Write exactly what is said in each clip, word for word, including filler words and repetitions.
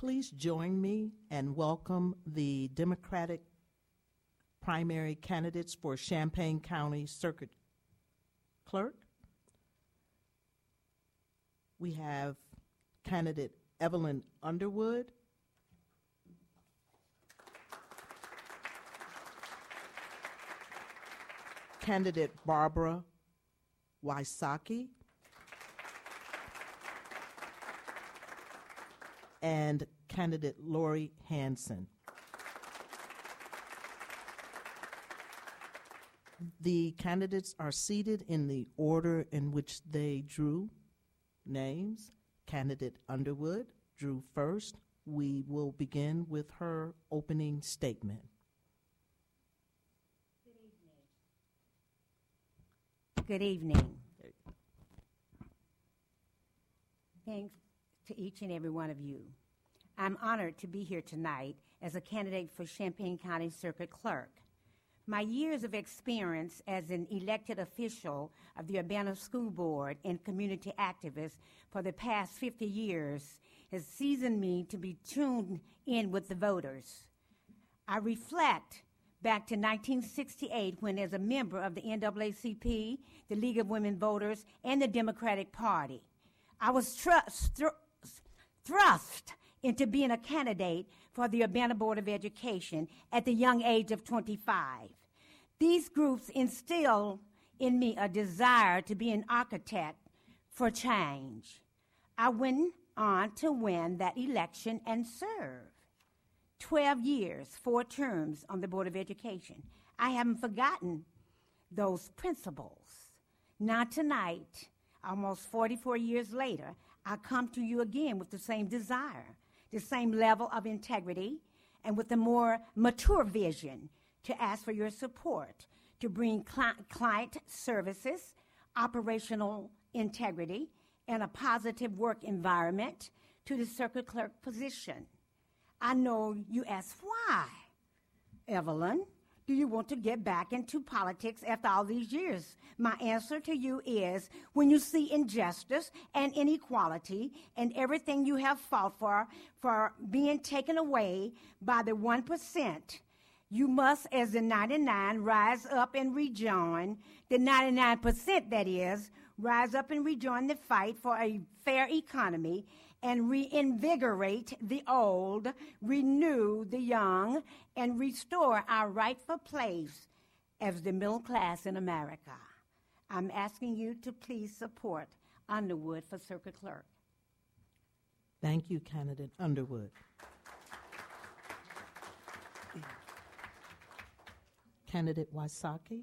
Please join me and welcome the Democratic primary candidates for Champaign County Circuit Clerk. We have candidate Evelyn Underwood, candidate Barbara Wysocki, and candidate Lori Hanson. The candidates are seated in the order in which they drew names. Candidate Underwood drew first. We will begin with her opening statement. Good evening. Thanks to each and every one of you. I'm honored to be here tonight as a candidate for Champaign County Circuit Clerk. My years of experience as an elected official of the Urbana School Board and community activist for the past fifty years has seasoned me to be tuned in with the voters. I reflect back to nineteen sixty-eight when, as a member of the N double A C P, the League of Women Voters, and the Democratic Party, I was thrust, thrust into being a candidate for the Urbana Board of Education at the young age of twenty-five. These groups instilled in me a desire to be an architect for change. I went on to win that election and serve. twelve years, four terms on the Board of Education. I haven't forgotten those principles. Now tonight, almost forty-four years later, I come to you again with the same desire, the same level of integrity, and with a more mature vision to ask for your support to bring cli- client services, operational integrity, and a positive work environment to the circuit clerk position. I know you ask why. Evelyn, do you want to get back into politics after all these years? My answer to you is, when you see injustice and inequality and everything you have fought for, for being taken away by the one percent, you must, as the ninety-nine, rise up and rejoin, the ninety-nine percent that is, rise up and rejoin the fight for a fair economy and reinvigorate the old, renew the young, and restore our rightful place as the middle class in America. I'm asking you to please support Underwood for Circuit Clerk. Thank you, candidate Underwood. Candidate Wysocki.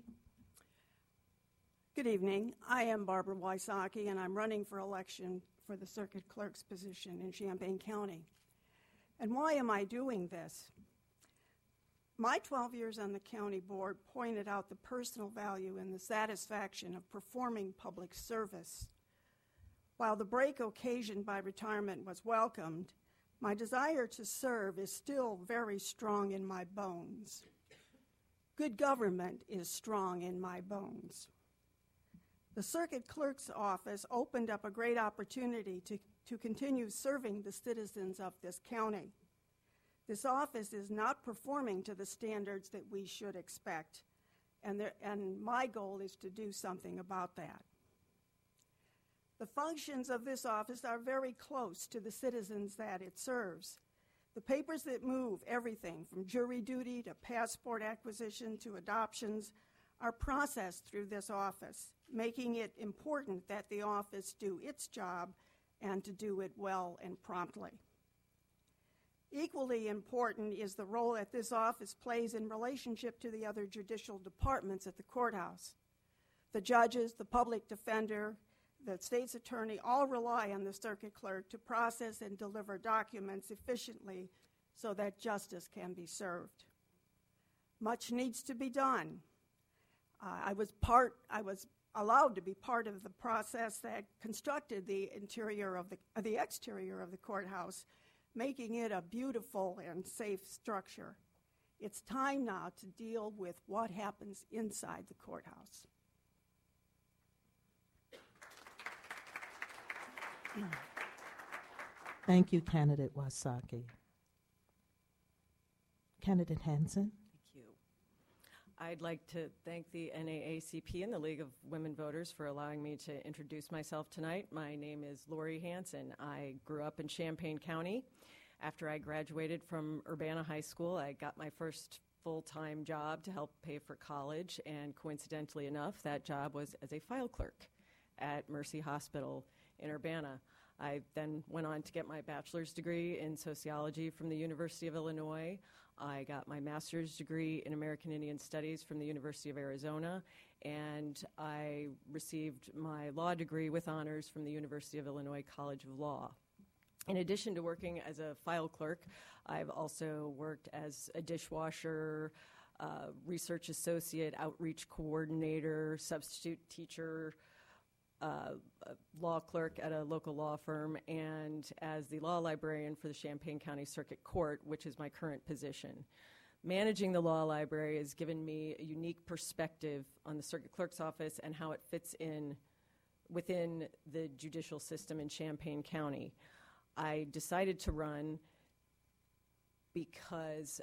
Good evening. I am Barbara Wysocki, and I'm running for election for the circuit clerk's position in Champaign County. And why am I doing this? My twelve years on the county board pointed out the personal value and the satisfaction of performing public service. While the break occasioned by retirement was welcomed, my desire to serve is still very strong in my bones. Good government is strong in my bones. The circuit clerk's office opened up a great opportunity to, to continue serving the citizens of this county. This office is not performing to the standards that we should expect, and, there, and my goal is to do something about that. The functions of this office are very close to the citizens that it serves. The papers that move everything from jury duty to passport acquisition to adoptions are processed through this office, making it important that the office do its job and to do it well and promptly. Equally important is the role that this office plays in relationship to the other judicial departments at the courthouse. The judges, the public defender, the state's attorney all rely on the circuit clerk to process and deliver documents efficiently so that justice can be served. Much needs to be done. Uh, I was part, I was allowed to be part of the process that constructed the interior of the, uh, the exterior of the courthouse, making it a beautiful and safe structure. It's time now to deal with what happens inside the courthouse. Thank you, candidate Wasaki. Candidate Hansen. Thank you. I'd like to thank the N double A C P and the League of Women Voters for allowing me to introduce myself tonight. My name is Lori Hansen. I grew up in Champaign County. After I graduated from Urbana High School, I got my first full-time job to help pay for college, and coincidentally enough, that job was as a file clerk at Mercy Hospital in Urbana. I then went on to get my bachelor's degree in sociology from the University of Illinois. I got my master's degree in American Indian Studies from the University of Arizona, and I received my law degree with honors from the University of Illinois College of Law. In addition to working as a file clerk, I've also worked as a dishwasher, uh, research associate, outreach coordinator, substitute teacher, uh, a law clerk at a local law firm, and as the law librarian for the Champaign County Circuit Court, which is my current position. Managing the law library has given me a unique perspective on the circuit clerk's office and how it fits in within the judicial system in Champaign County. I decided to run because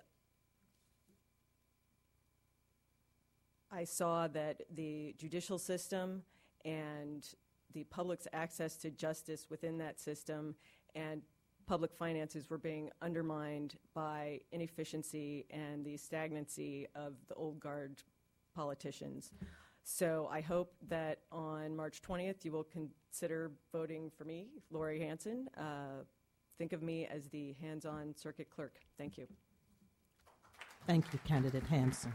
I saw that the judicial system and the public's access to justice within that system and public finances were being undermined by inefficiency and the stagnancy of the old guard politicians. So I hope that on March twentieth you will consider voting for me, Lori Hansen. Uh, think of me as the hands-on circuit clerk. Thank you. Thank you, candidate Hansen.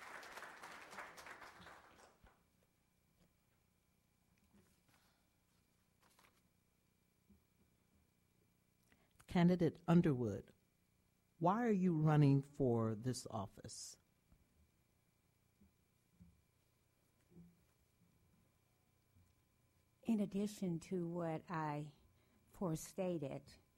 Candidate Underwood, why are you running for this office? In addition to what I forestated,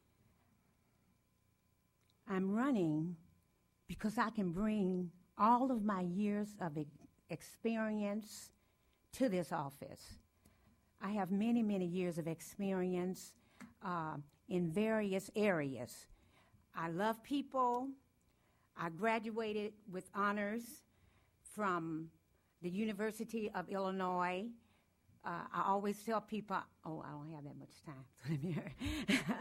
I'm running because I can bring all of my years of e- experience to this office. I have many, many years of experience uh, in various areas. I love people. I graduated with honors from the University of Illinois. Uh, I always tell people, oh, I don't have that much time.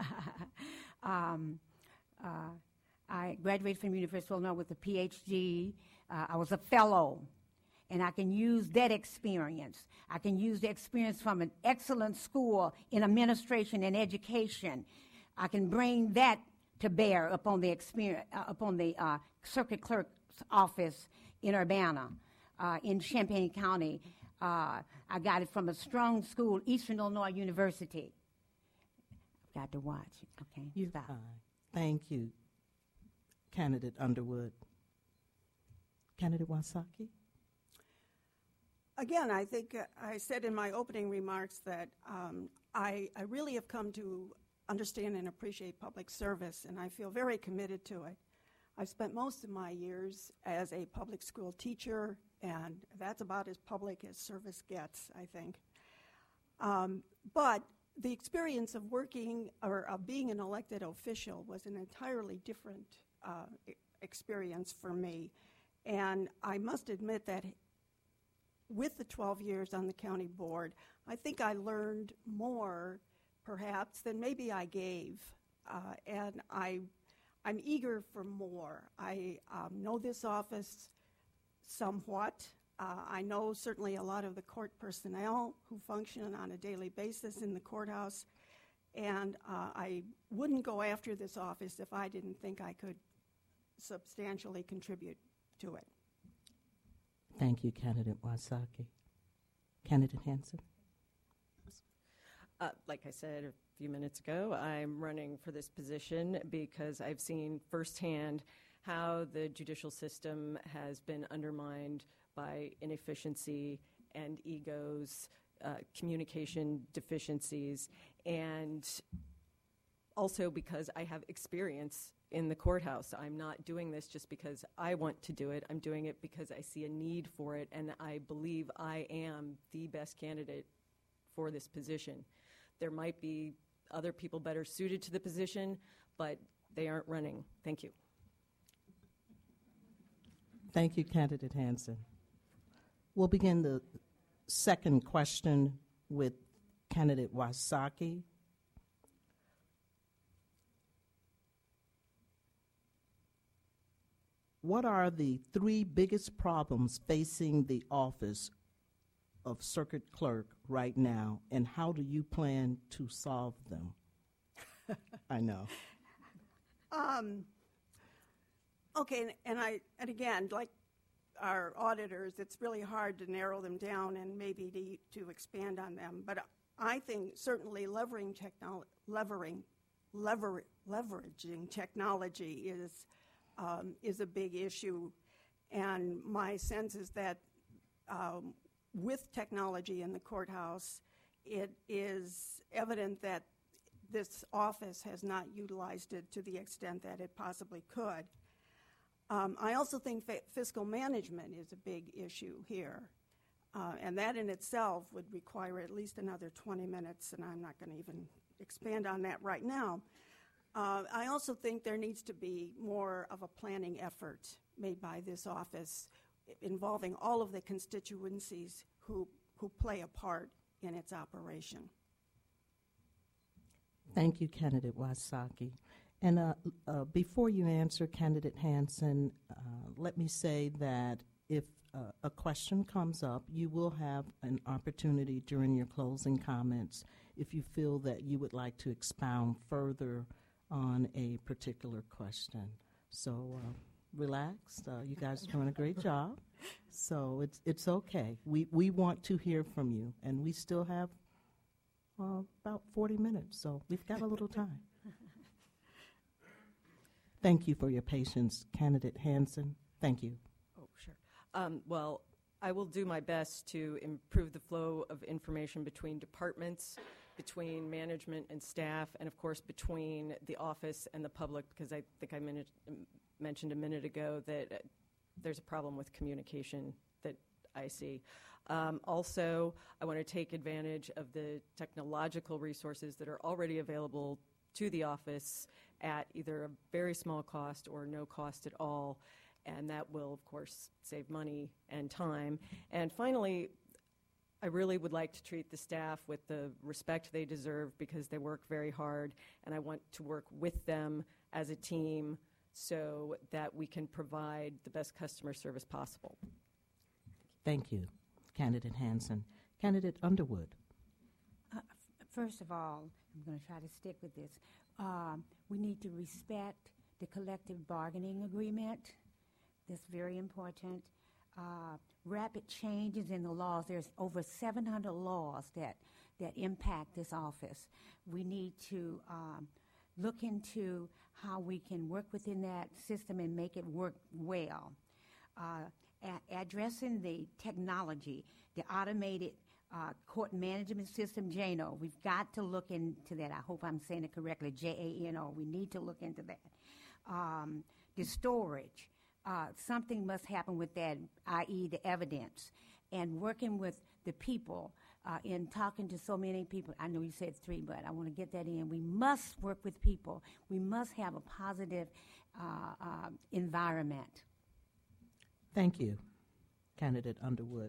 um, uh, I graduated from University of Illinois with a P H D. Uh, I was a fellow, and I can use that experience. I can use the experience from an excellent school in administration and education. I can bring that to bear upon the experience, uh, upon the uh, circuit clerk's office in Urbana, uh, in Champaign County. Uh, I got it from a strong school, Eastern Illinois University. I've got to watch. Okay, You're stop. fine. Thank you, candidate Underwood. Candidate Wasaki? Again, I think uh, I said in my opening remarks that um, I, I really have come to understand and appreciate public service, and I feel very committed to it. I've spent most of my years as a public school teacher, and that's about as public as service gets, I think. Um, but the experience of working or of being an elected official was an entirely different uh, e- experience for me. And I must admit that with the twelve years on the county board, I think I learned more, perhaps, than maybe I gave. Uh, and I, I'm eager for more. I um, know this office somewhat. Uh, I know certainly a lot of the court personnel who function on a daily basis in the courthouse. And uh, I wouldn't go after this office if I didn't think I could substantially contribute to it. Thank you, candidate Wasaki. Candidate Hansen? Uh, like I said a few minutes ago, I'm running for this position because I've seen firsthand how the judicial system has been undermined by inefficiency and egos, uh, communication deficiencies, and also because I have experience in the courthouse. I'm not doing this just because I want to do it. I'm doing it because I see a need for it, and I believe I am the best candidate for this position. There might be other people better suited to the position, but they aren't running. Thank you. Thank you, Candidate Hansen. We'll begin the second question with Candidate Wysocki. What are the three biggest problems facing the office of circuit clerk right now, and how do you plan to solve them? I know. Um, okay, and, and I and again, like our auditors, it's really hard to narrow them down and maybe to, to expand on them. But I think certainly levering technolo- levering, lever- leveraging technology is um, is a big issue, and my sense is that um, with technology in the courthouse, it is evident that this office has not utilized it to the extent that it possibly could. Um, I also think fa- fiscal management is a big issue here, uh, and that in itself would require at least another twenty minutes, and I'm not going to even expand on that right now. Uh, I also think there needs to be more of a planning effort made by this office involving all of the constituencies who, who play a part in its operation. Thank you, Candidate Wysocki. And uh, uh, before you answer, Candidate Hansen, uh, let me say that if uh, a question comes up, you will have an opportunity during your closing comments if you feel that you would like to expound further on a particular question. So uh, relax. Uh, you guys are doing a great job. So it's it's okay. We, we want to hear from you, and we still have uh, about forty minutes, so we've got a little time. Thank you for your patience, Candidate Hansen. Thank you. Oh, sure. Um, well, I will do my best to improve the flow of information between departments, between management and staff, and of course between the office and the public, because I think I minute, mentioned a minute ago that uh, there's a problem with communication that I see. Um, also, I want to take advantage of the technological resources that are already available to the office at either a very small cost or no cost at all, and that will, of course, save money and time. And finally, I really would like to treat the staff with the respect they deserve because they work very hard, and I want to work with them as a team so that we can provide the best customer service possible. Thank you, Candidate Hansen. Candidate Underwood. Uh, f- first of all, I'm going to try to stick with this. Um, we need to respect the collective bargaining agreement. That's very important. Uh, rapid changes in the laws. There's over seven hundred laws that, that impact this office. We need to um, look into how we can work within that system and make it work well. Uh, a- addressing the technology, the automated uh, court management system, J A N O. We've got to look into that. I hope I'm saying it correctly, J A N O. We need to look into that. Um, the storage. Uh, something must happen with that, that is the evidence. And working with the people uh, in talking to so many people. I know you said three, but I want to get that in. We must work with people. We must have a positive uh, uh, environment. Thank you, Candidate Underwood.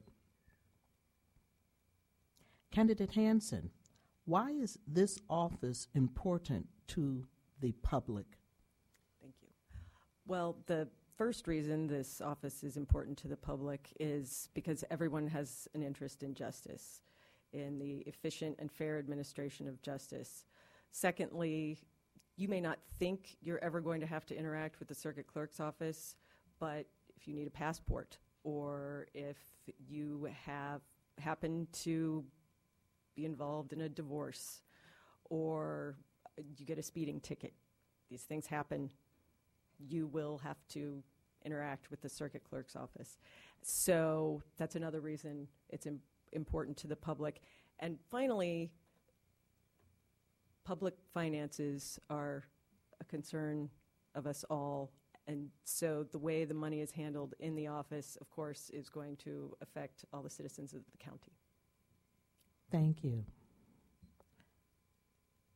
Candidate Hansen, why is this office important to the public? Thank you. Well, the first reason this office is important to the public is because everyone has an interest in justice, in the efficient and fair administration of justice. Secondly, you may not think you're ever going to have to interact with the circuit clerk's office, but if you need a passport or if you have happen to be involved in a divorce or you get a speeding ticket, these things happen, you will have to interact with the circuit clerk's office. So that's another reason it's im- important to the public. And finally, public finances are a concern of us all. And so the way the money is handled in the office, of course, is going to affect all the citizens of the county. Thank you.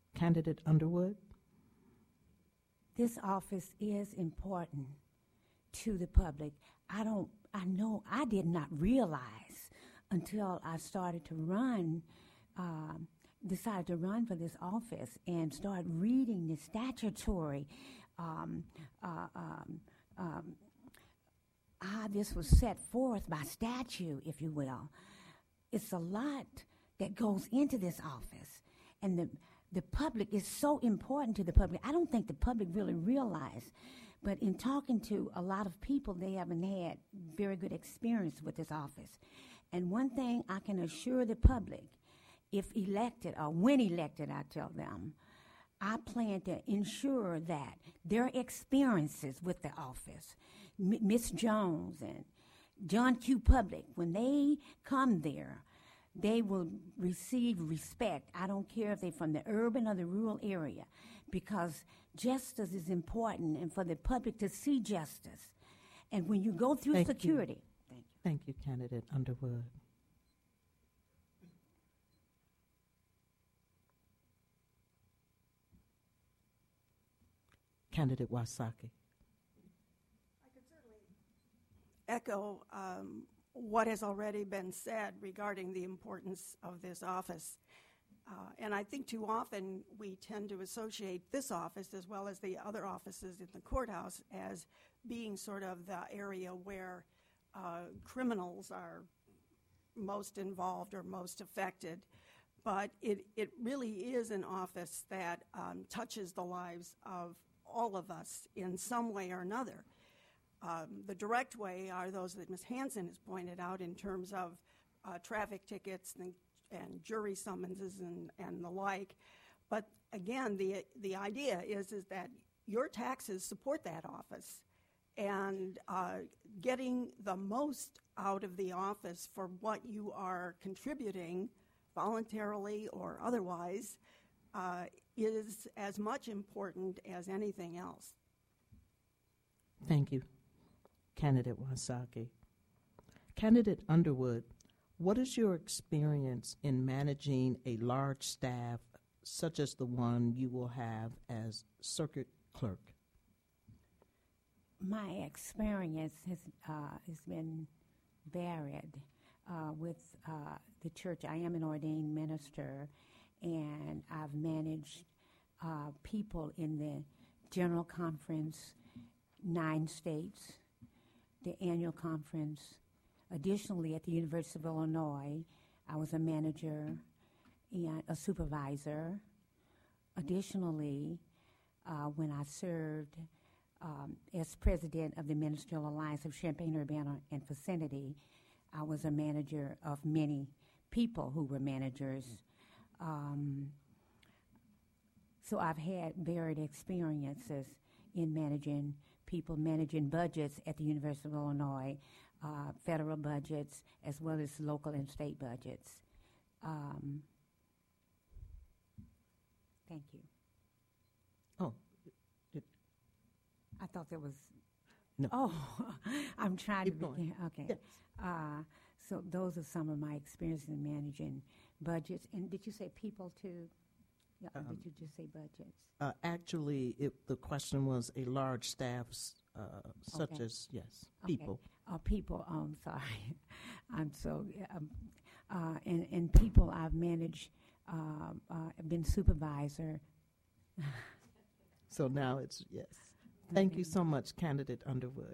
Candidate Underwood? This office is important to the public. I don't, I know, I did not realize until I started to run, um, decided to run for this office and start reading the statutory, um, uh, um, um, how this was set forth by statute, if you will. It's a lot that goes into this office, and the the public is so important to the public. I don't think the public really realize, but in talking to a lot of people, they haven't had very good experience with this office. And one thing I can assure the public, if elected or when elected, I tell them, I plan to ensure that their experiences with the office, M- Miss Jones and John Q. Public, when they come there, they will receive respect. I don't care if they're from the urban or the rural area, because justice is important, and for the public to see justice. And when you go through Thank security. You. Thank you. Thank you, Candidate Underwood. Candidate Wysocki. I could certainly echo um, what has already been said regarding the importance of this office. Uh, and I think too often we tend to associate this office, as well as the other offices in the courthouse, as being sort of the area where uh, criminals are most involved or most affected. But it, it really is an office that um, touches the lives of all of us in some way or another. Um, the direct way are those that Miz Hanson has pointed out in terms of uh, traffic tickets and, and jury summonses and, and the like. But again, the the idea is, is that your taxes support that office, and uh, getting the most out of the office for what you are contributing, voluntarily or otherwise, uh, is as much important as anything else. Thank you, Candidate Wysocki. Candidate Underwood, what is your experience in managing a large staff such as the one you will have as circuit clerk? My experience has, uh, has been varied uh, with uh, the church. I am an ordained minister, and I've managed uh, people in the General Conference, nine states, the annual conference. Additionally, at the University of Illinois, I was a manager and a supervisor. Additionally, uh, when I served um, as president of the Ministerial Alliance of Champaign-Urbana and vicinity, I was a manager of many people who were managers. Um, so I've had varied experiences in managing people, managing budgets at the University of Illinois, uh, federal budgets, as well as local and state budgets. Um, thank you. Oh, it, I thought there was. No. Oh, I'm trying Keep to going. begin. Okay. Yes. Uh, so those are some of my experiences in managing budgets. And did you say people too? Yeah, or Um, did you just say budgets? Uh, actually, it, the question was a large staff, uh, such Okay. as, yes, Okay. people. Oh, people. Oh, I'm sorry. I'm so. Um, uh, and and people I've managed. Uh, uh, been supervisor. So now it's, yes. Thank you Okay. so much, Candidate Underwood.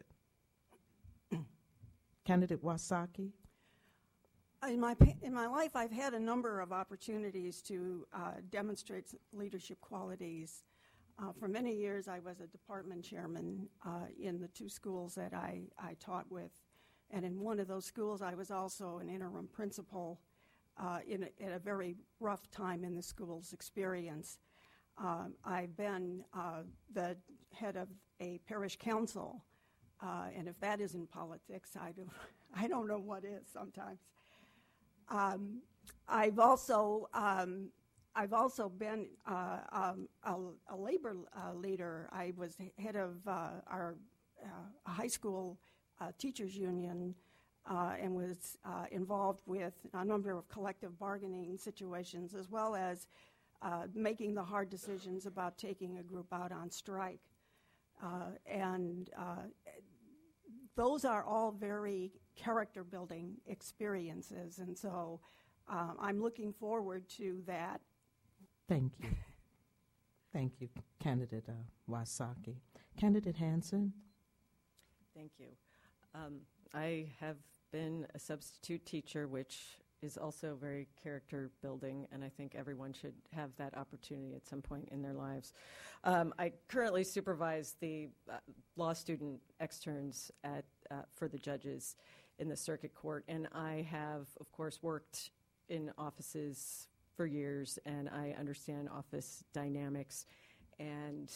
Candidate Wysocki? In my, pa- in my life, I've had a number of opportunities to uh, demonstrate s- leadership qualities. Uh, for many years, I was a department chairman uh, in the two schools that I, I taught with. And in one of those schools, I was also an interim principal uh, in a, at a very rough time in the school's experience. Um, I've been uh, the head of a parish council, uh, and if that isn't politics, I don't, I don't know what is sometimes. Um, I've also um, I've also been uh, um, a, a labor uh, leader. I was head of uh, our uh, high school uh, teachers union uh, and was uh, involved with a number of collective bargaining situations, as well as uh, making the hard decisions about taking a group out on strike. Uh, and uh, those are all very character-building experiences, and so uh, I'm looking forward to that. Thank you. Thank you, Candidate uh, Wysocki. Candidate Hansen? Thank you. Um, I have been a substitute teacher, which is also very character building, and I think everyone should have that opportunity at some point in their lives. Um, I currently supervise the uh, law student externs at uh, for the judges in the circuit court, and I have, of course, worked in offices for years, and I understand office dynamics and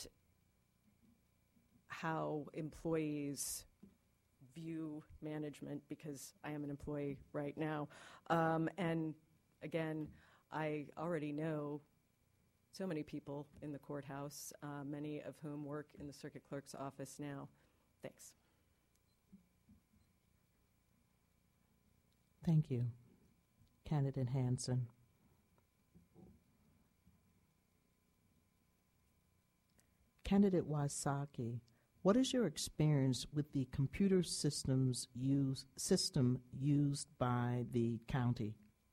how employees view management, because I am an employee right now. Um, and again, I already know so many people in the courthouse, uh, many of whom work in the circuit clerk's office now. Thanks. Thank you, Candidate Hansen. Candidate Wysocki, what is your experience with the computer systems use, system used by the county?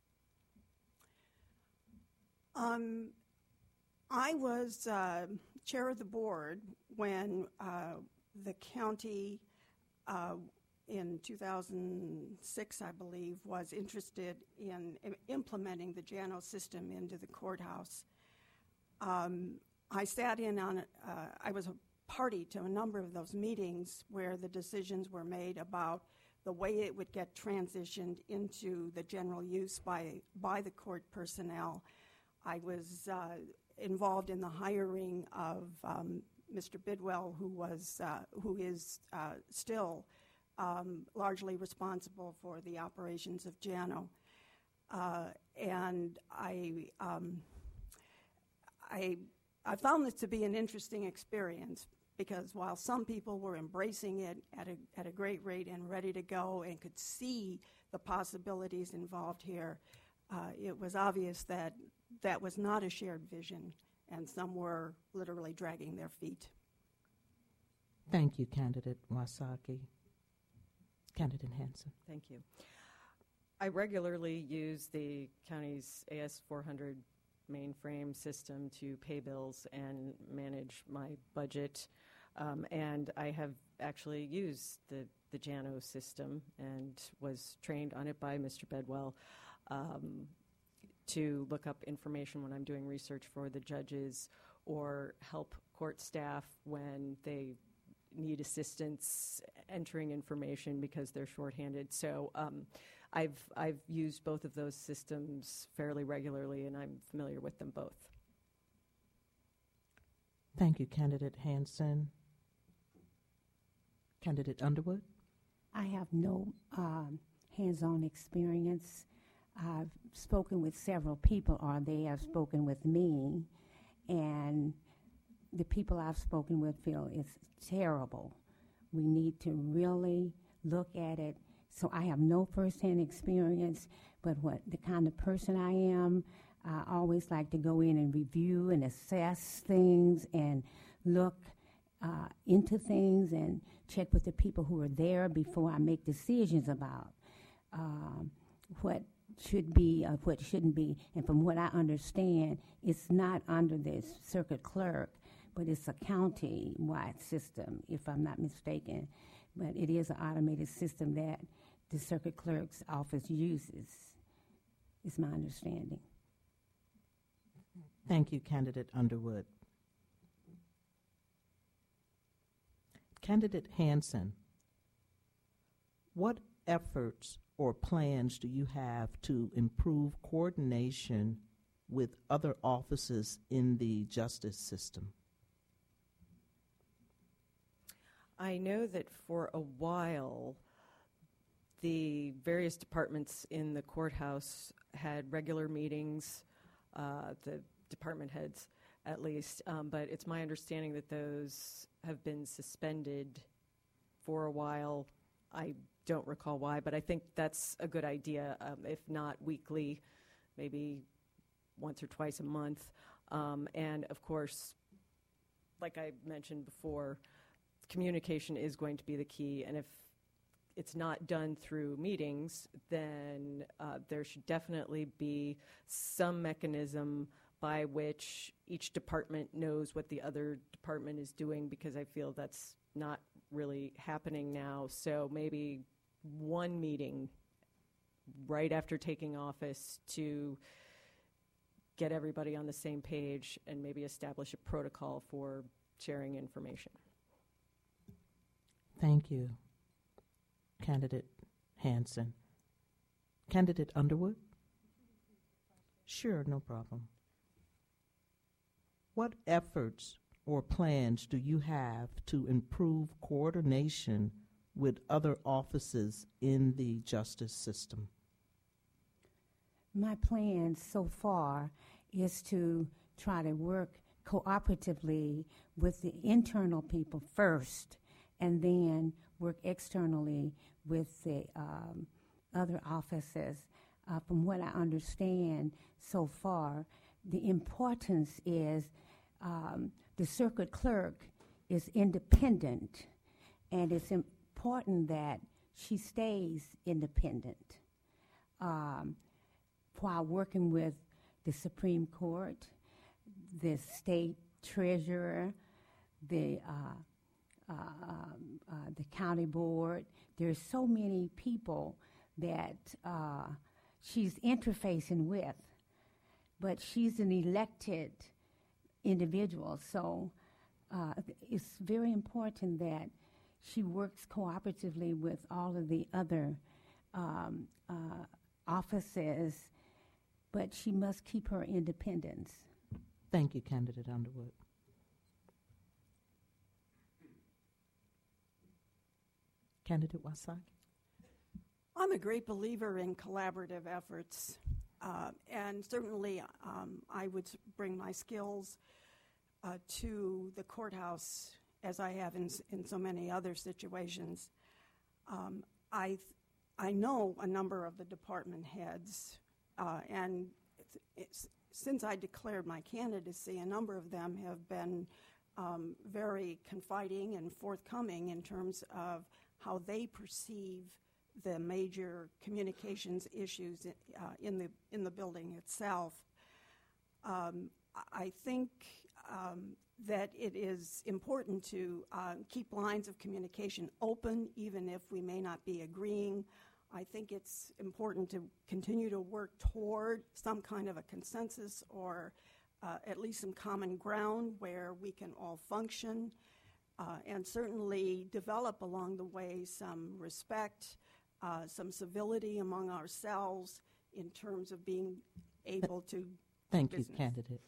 Um, I was uh, chair of the board when uh, the county, uh, in two thousand six, I believe, was interested in im- implementing the Jano system into the courthouse. Um, I sat in on, uh, I was a party to a number of those meetings where the decisions were made about the way it would get transitioned into the general use by, by the court personnel. I was uh, involved in the hiring of um, Mister Bidwell, who was, uh, who is uh, still um, largely responsible for the operations of Jano. Uh, and I, um, I, I found this to be an interesting experience, because while some people were embracing it at a, at a great rate and ready to go and could see the possibilities involved here, uh, it was obvious that that was not a shared vision, and some were literally dragging their feet. Thank you, Candidate Wysocki. Candidate Hansen. Thank you. I regularly use the county's A S four hundred mainframe system to pay bills and manage my budget. Um, and I have actually used the, the Jano system and was trained on it by Mister Bedwell um, to look up information when I'm doing research for the judges, or help court staff when they need assistance entering information because they're shorthanded. So um, I've I've used both of those systems fairly regularly, and I'm familiar with them both. Thank you, Candidate Hansen. Candidate Underwood. I have no um, hands-on experience. I've spoken with several people, or they have spoken with me, and the people I've spoken with feel it's terrible. We need to really look at it. So I have no first-hand experience, but what the kind of person I am, I always like to go in and review and assess things and look uh, into things and check with the people who are there before I make decisions about um, what should be, uh, what shouldn't be. And from what I understand, it's not under the circuit clerk, but it's a county-wide system, if I'm not mistaken. But it is an automated system that the circuit clerk's office uses, is my understanding. Thank you, Candidate Underwood. Candidate Hansen, what efforts or plans do you have to improve coordination with other offices in the justice system? I know that for a while, the various departments in the courthouse had regular meetings, uh, the department heads at least, um, but it's my understanding that those have been suspended for a while. I don't recall why, but I think that's a good idea, um, if not weekly, maybe once or twice a month, Um, and of course, like I mentioned before, communication is going to be the key. And if it's not done through meetings, then uh, there should definitely be some mechanism by which each department knows what the other department is doing, because I feel that's not really happening now. So maybe one meeting right after taking office to get everybody on the same page and maybe establish a protocol for sharing information. Thank you, Candidate Hanson. Candidate Underwood? Sure, no problem. What efforts or plans do you have to improve coordination with other offices in the justice system? My plan so far is to try to work cooperatively with the internal people first, and then work externally with the um, other offices. Uh, from what I understand so far, the importance is um, the circuit clerk is independent, and it's important that she stays independent um, while working with the Supreme Court, the state treasurer, the uh, uh, uh, the county board. There's so many people that uh, she's interfacing with, but she's an elected individual, so uh, it's very important that she works cooperatively with all of the other um, uh, offices, but she must keep her independence. Thank you, Candidate Underwood. Candidate Wysocki? I'm a great believer in collaborative efforts, uh, and certainly um, I would bring my skills uh, to the courthouse, as I have in, in so many other situations. Um, I, th- I know a number of the department heads, uh, and it's, it's, since I declared my candidacy, a number of them have been um, very confiding and forthcoming in terms of how they perceive the major communications issues uh, in the in the building itself. Um, I think um, that it is important to uh, keep lines of communication open, even if we may not be agreeing. I think it's important to continue to work toward some kind of a consensus, or uh, at least some common ground where we can all function. Uh, and certainly develop along the way some respect, uh, some civility among ourselves in terms of being able to Thank do you, business. Candidate.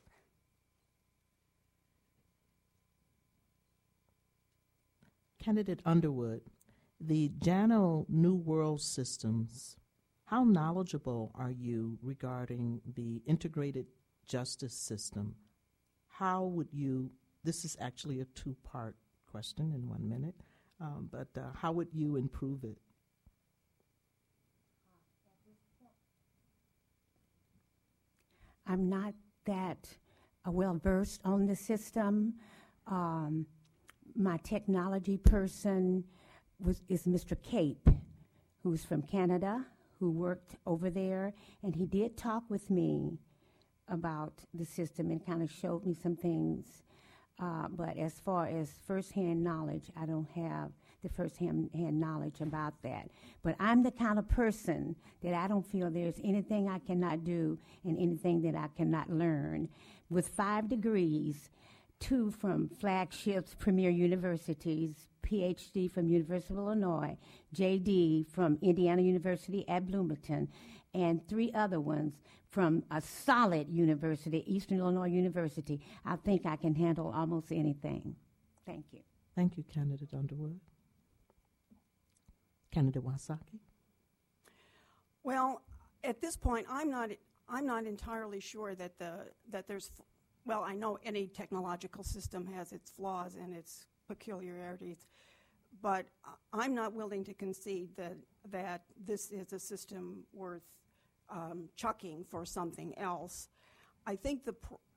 Candidate Underwood, the JANO New World Systems, how knowledgeable are you regarding the integrated justice system? How would you, this is actually a two-part question in one minute, um, but uh, how would you improve it? I'm not that uh, well versed on the system. Um, my technology person was, is Mister Cape, who's from Canada, who worked over there, and he did talk with me about the system and kind of showed me some things. Uh, but as far as firsthand knowledge, I don't have the firsthand hand knowledge about that. But I'm the kind of person that I don't feel there's anything I cannot do and anything that I cannot learn. With five degrees, two from flagships, premier universities, P H D from University of Illinois, J D from Indiana University at Bloomington, and three other ones from a solid university, Eastern Illinois University. I think I can handle almost anything. Thank you. Thank you, Candidate Underwood. Candidate Wysocki? Well, at this point, I'm not. I'm not entirely sure that the that there's. Well, I know any technological system has its flaws and its peculiarities, but I'm not willing to concede that that this is a system worth um, chucking for something else. I think the, pr-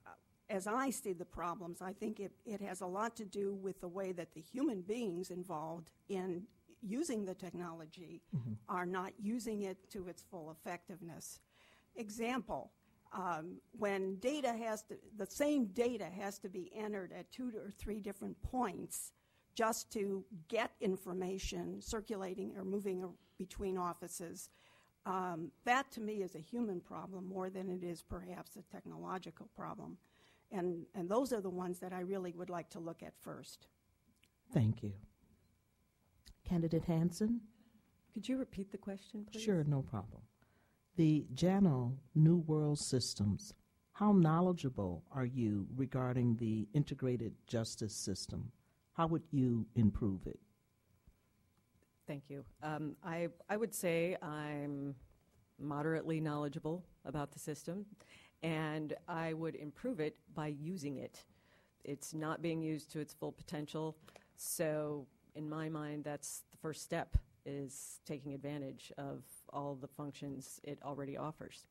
as I see the problems, I think it, it has a lot to do with the way that the human beings involved in using the technology mm-hmm. are not using it to its full effectiveness. Example, um, when data has to, the same data has to be entered at two or three different points just to get information circulating or moving between offices. Um, that to me is a human problem more than it is perhaps a technological problem. And, and those are the ones that I really would like to look at first. Thank you. Candidate Hansen? Could you repeat the question, please? Sure, no problem. The J A N O New World Systems, how knowledgeable are you regarding the integrated justice system? How would you improve it? Thank you. Um, I, I would say I'm moderately knowledgeable about the system, and I would improve it by using it. It's not being used to its full potential, so in my mind, that's the first step, is taking advantage of all the functions it already offers.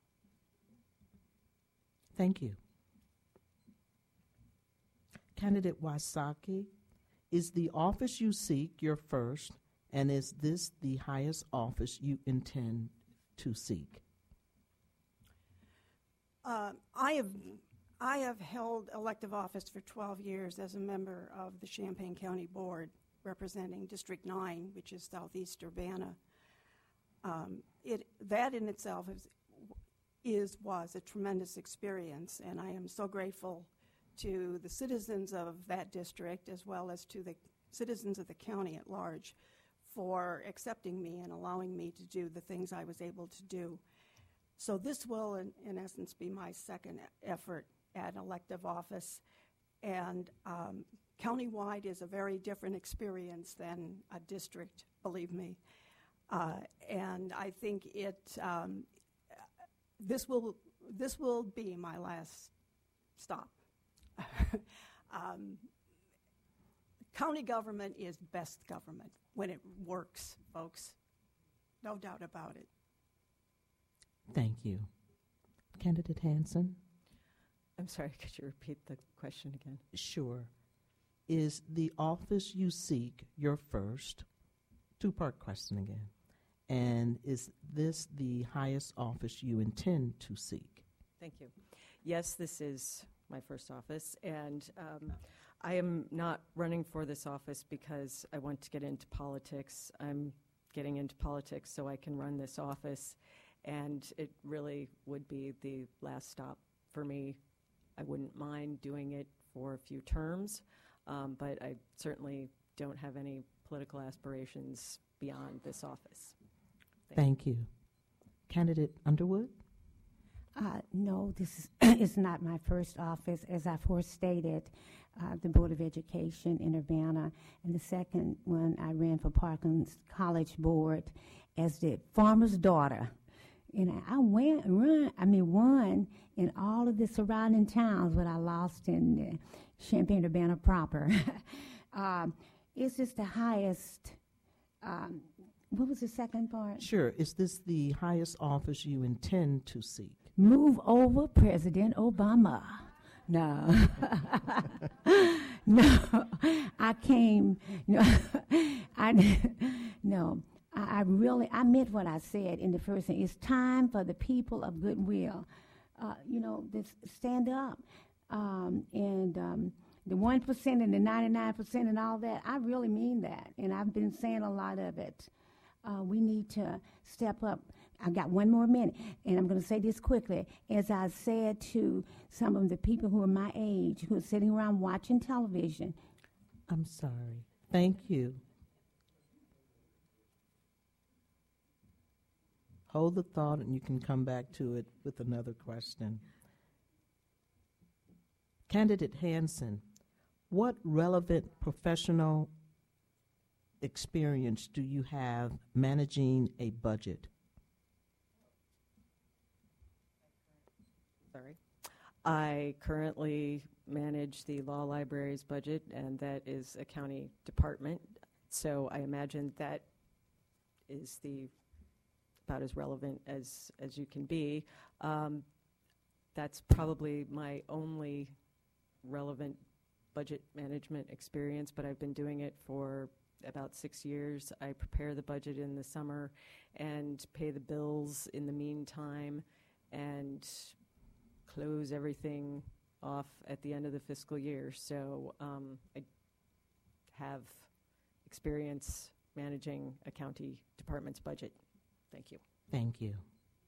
Thank you. Candidate Wysocki, is the office you seek your first, and is this the highest office you intend to seek? Uh, I have I have held elective office for twelve years as a member of the Champaign County Board representing District nine, which is southeast Urbana. Um, it, that in itself is, is was a tremendous experience, and I am so grateful to the citizens of that district as well as to the citizens of the county at large for accepting me and allowing me to do the things I was able to do. So this will, in, in essence, be my second effort at elective office, and um, countywide is a very different experience than a district, believe me. Uh, and I think it um, this will this will be my last stop. um, county government is best government when it works, folks. No doubt about it. Thank you. Candidate Hansen? I'm sorry, could you repeat the question again? Sure. Is the office you seek your first? Two-part question again. And is this the highest office you intend to seek? Thank you. Yes, this is my first office, and um, I am not running for this office because I want to get into politics. I'm getting into politics so I can run this office, and it really would be the last stop for me. I wouldn't mind doing it for a few terms, um, but I certainly don't have any political aspirations beyond this office. Thank, Thank you. you. Candidate Underwood? Uh, no, this is, is not my first office. As I first stated, uh, the Board of Education in Urbana, and the second one I ran for Parkland College Board as the farmer's daughter. And I, I went, run, I mean, won in all of the surrounding towns, but I lost in uh, Champaign-Urbana proper. um, it's just the highest. Um, what was the second part? Sure. Is this the highest office you intend to seek? Move over President Obama. No. No. I came, no, I, no. I, I really, I meant what I said in the first thing. It's time for the people of goodwill, uh, you know, to stand up. Um, and um, the one percent and the ninety-nine percent and all that, I really mean that. And I've been saying a lot of it. Uh, we need to step up. I got one more minute, and I'm going to say this quickly. As I said to some of the people who are my age, who are sitting around watching television. I'm sorry. Thank you. Hold the thought, and you can come back to it with another question. Candidate Hansen, what relevant professional experience do you have managing a budget? Sorry. I currently manage the law library's budget, and that is a county department. So I imagine that is the about as relevant as, as you can be. Um, that's probably my only relevant budget management experience, but I've been doing it for about six years. I prepare the budget in the summer and pay the bills in the meantime and close everything off at the end of the fiscal year. So um, I have experience managing a county department's budget. Thank you. Thank you.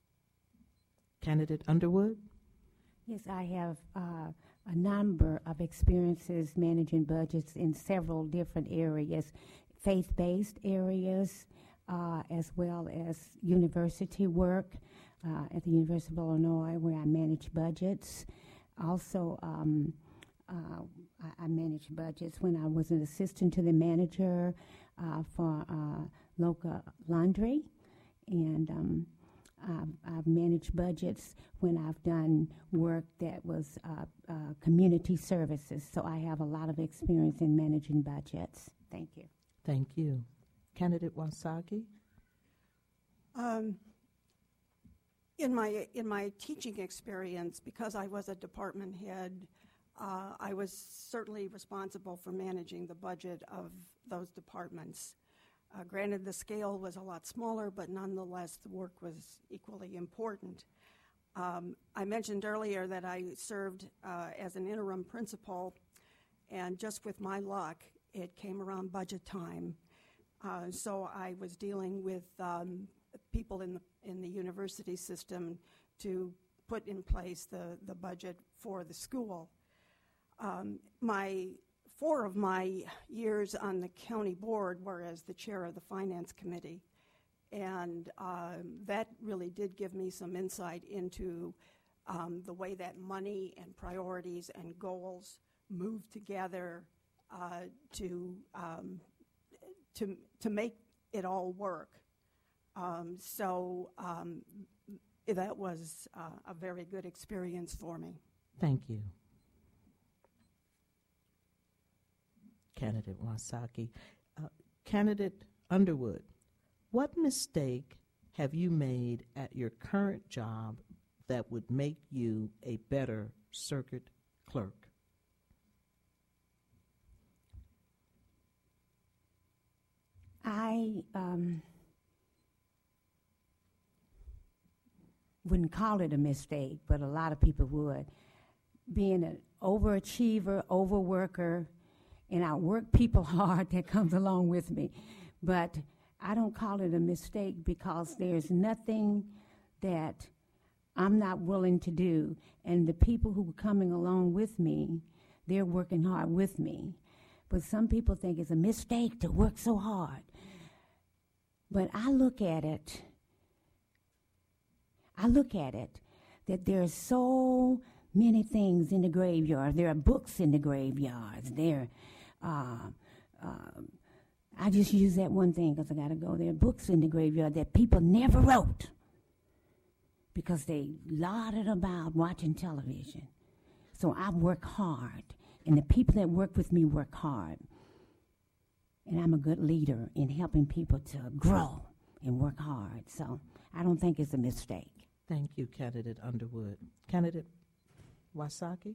Candidate Underwood? Yes, I have uh, a number of experiences managing budgets in several different areas, faith-based areas, uh, as well as university work uh, at the University of Illinois, where I manage budgets. Also, um, uh, I, I managed budgets when I was an assistant to the manager uh, for uh, local laundry, and um, I've, I've managed budgets when I've done work that was uh, uh, community services. So I have a lot of experience in managing budgets. Thank you. Thank you. Candidate Wasaki? Um, in my in my teaching experience, because I was a department head, uh, I was certainly responsible for managing the budget of those departments. Uh, granted, the scale was a lot smaller, but nonetheless, the work was equally important. Um, I mentioned earlier that I served uh, as an interim principal, and just with my luck, it came around budget time. Uh, so I was dealing with um, people in the in the university system to put in place the, the budget for the school. Um, my Four of my years on the county board were as the chair of the finance committee, and um, that really did give me some insight into um, the way that money and priorities and goals move together uh, to um, to to make it all work. Um, so um, that was uh, a very good experience for me. Thank you. Candidate Wasaki. Uh, Candidate Underwood, what mistake have you made at your current job that would make you a better circuit clerk? I um, wouldn't call it a mistake, but a lot of people would. Being an overachiever, overworker, and I work people hard, that comes along with me. But I don't call it a mistake because there's nothing that I'm not willing to do. And the people who are coming along with me, they're working hard with me. But some people think it's a mistake to work so hard. But I look at it, I look at it, that there's so many things in the graveyard. There are books in the graveyards. There Uh, uh, I just use that one thing because I got to go. There are books in the graveyard that people never wrote because they lauded about watching television. So I work hard, and the people that work with me work hard. And I'm a good leader in helping people to grow and work hard. So I don't think it's a mistake. Thank you, Candidate Underwood. Candidate Wasaki?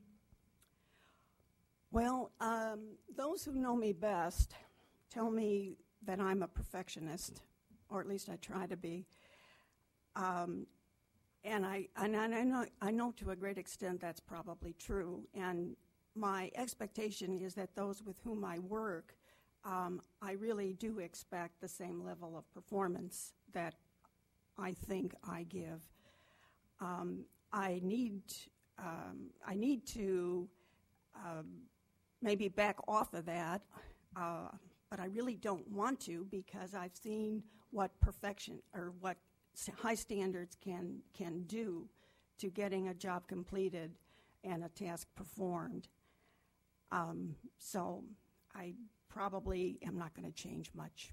Well, um, those who know me best tell me that I'm a perfectionist, or at least I try to be. Um, and I and I know I know to a great extent that's probably true. And my expectation is that those with whom I work, um, I really do expect the same level of performance that I think I give. Um, I need um, I need to. Um, maybe back off of that, uh, but I really don't want to because I've seen what perfection or what high standards can can do to getting a job completed and a task performed. Um, so I probably am not going to change much.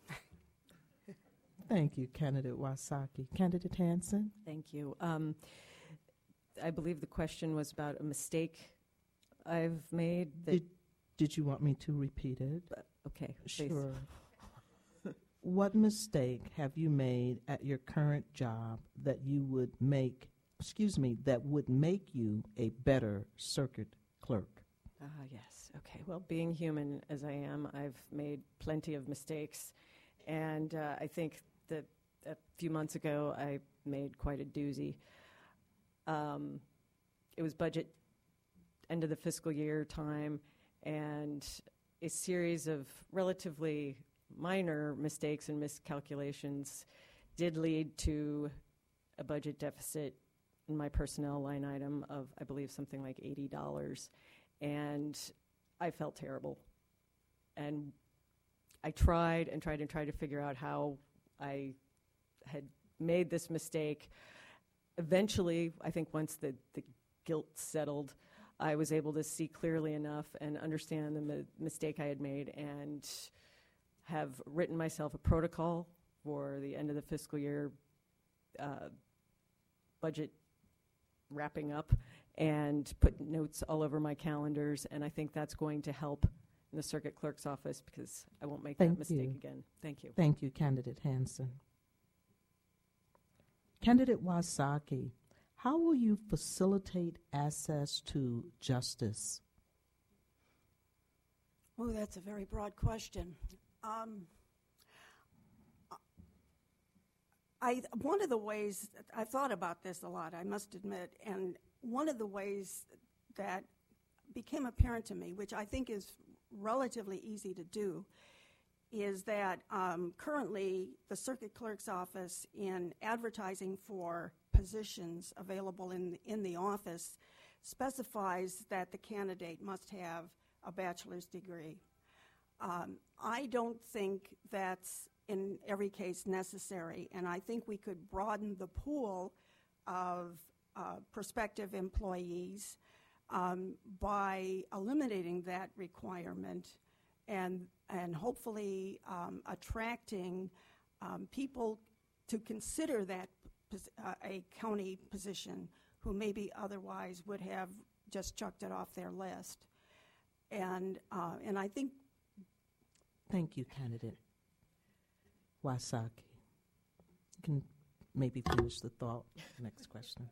Thank you, Candidate Wasaki. Candidate Hansen? Thank you. Um, I believe the question was about a mistake I've made. That Did, did you want me to repeat it? uh, okay, please. Sure. What mistake have you made at your current job that you would make, excuse me, that would make you a better circuit clerk? Ah, yes. Okay. Well, being human as I am, I've made plenty of mistakes. And uh, I think that a few months ago, I made quite a doozy. Um, it was budget end of the fiscal year time, and a series of relatively minor mistakes and miscalculations did lead to a budget deficit in my personnel line item of, I believe, something like eighty dollars. And I felt terrible. And I tried and tried and tried to figure out how I had made this mistake. Eventually, I think once the, the guilt settled, I was able to see clearly enough and understand the mi- mistake I had made, and have written myself a protocol for the end of the fiscal year uh, budget wrapping up, and put notes all over my calendars, and I think that's going to help in the circuit clerk's office, because I won't make Thank that mistake you. again. Thank you. Thank you, Candidate Hanson. Candidate Wysocki, how will you facilitate access to justice? Oh, that's a very broad question. Um, I one of the ways I thought about this a lot, I must admit, and one of the ways that became apparent to me, which I think is relatively easy to do, is that um, currently the circuit clerk's office, in advertising for positions available in in the office, specifies that the candidate must have a bachelor's degree. Um, I don't think that's in every case necessary, and I think we could broaden the pool of uh, prospective employees um, by eliminating that requirement, and and hopefully um, attracting um, people to consider that pos- uh, a county position who maybe otherwise would have just chucked it off their list. And uh, and I think. Thank you, Candidate Wysocki. You can maybe finish the thought. Next question.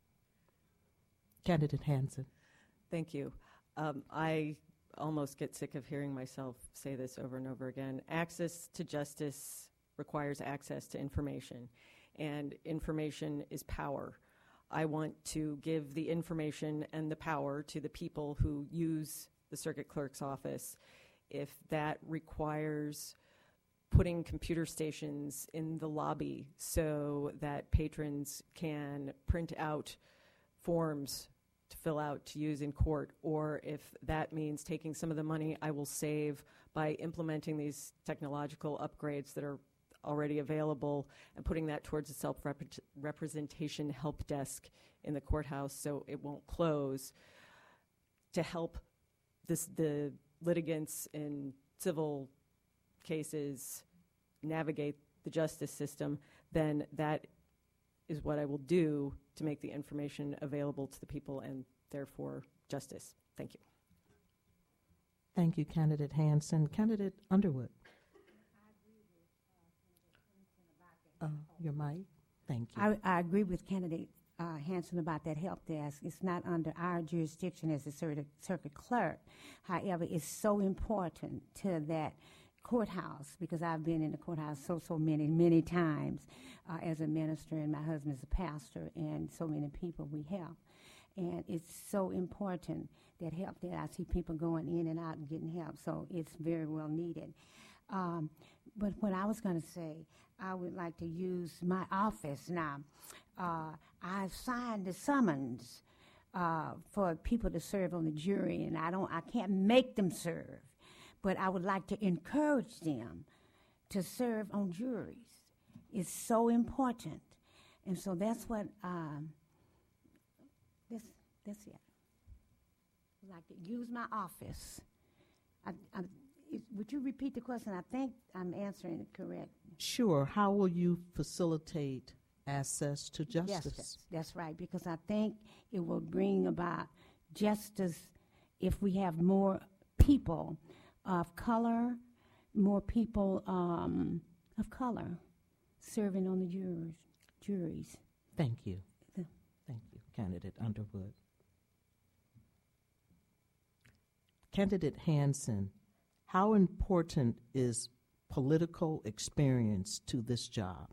Candidate Hanson. Thank you. Um, I almost get sick of hearing myself say this over and over again. Access to justice requires access to information, and information is power. I want to give the information and the power to the people who use the circuit clerk's office. If that requires putting computer stations in the lobby so that patrons can print out forms to fill out to use in court, or if that means taking some of the money I will save by implementing these technological upgrades that are already available and putting that towards a self-representation help desk in the courthouse so it won't close, to help this, the litigants in civil cases navigate the justice system, then that is what I will do to make the information available to the people and therefore justice. Thank you. Thank you, Candidate Hanson. Candidate Underwood. Uh, your mic. Thank you. I, I agree with candidate uh, Hanson about that help desk. It's not under our jurisdiction as a circuit, circuit clerk. However, it's so important to that courthouse, because I've been in the courthouse so, so many, many times uh, as a minister, and my husband's a pastor, and so many people we help. And it's so important, that help that I see people going in and out and getting help, so it's very well needed. Um, but what I was going to say, I would like to use my office now. Uh, I've signed the summons uh, for people to serve on the jury, and I don't, I can't make them serve, but I would like to encourage them to serve on juries. It's so important, and so that's what um, this that's it. I'd like to use my office. I, I, it, would you repeat the question? I think I'm answering it correct. Sure. How will you facilitate access to justice? Justice. That's right, because I think it will bring about justice if we have more people of color, more people um, of color serving on the jurors, juries. Thank you. The- Thank you, Candidate Underwood. Candidate Hansen, how important is political experience to this job?